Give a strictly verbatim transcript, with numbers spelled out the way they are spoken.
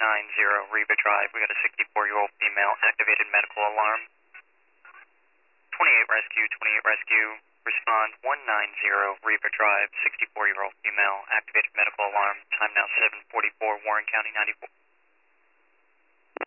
ninety Reba Drive. We got a sixty-four-year-old female, activated medical alarm. twenty-eight Rescue, twenty-eight Rescue, respond one ninety Reba Drive, sixty-four-year-old female, activated medical alarm. Time now seven forty-four, Warren County ninety-four.